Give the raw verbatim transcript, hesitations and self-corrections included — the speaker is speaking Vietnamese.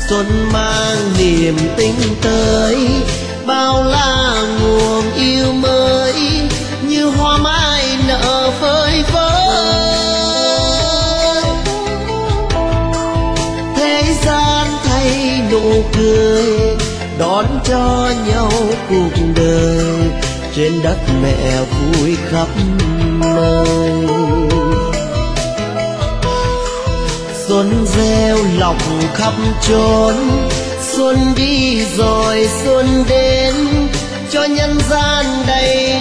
xuân mang niềm tinh tới, bao la nguồn yêu mới như hoa mai nở phơi phới. Thế gian thay nụ cười đón cho nhau cuộc đời, trên đất mẹ vui khắp nơi. Xuân gieo lòng khắp chốn, xuân đi rồi xuân đến, cho nhân gian đầy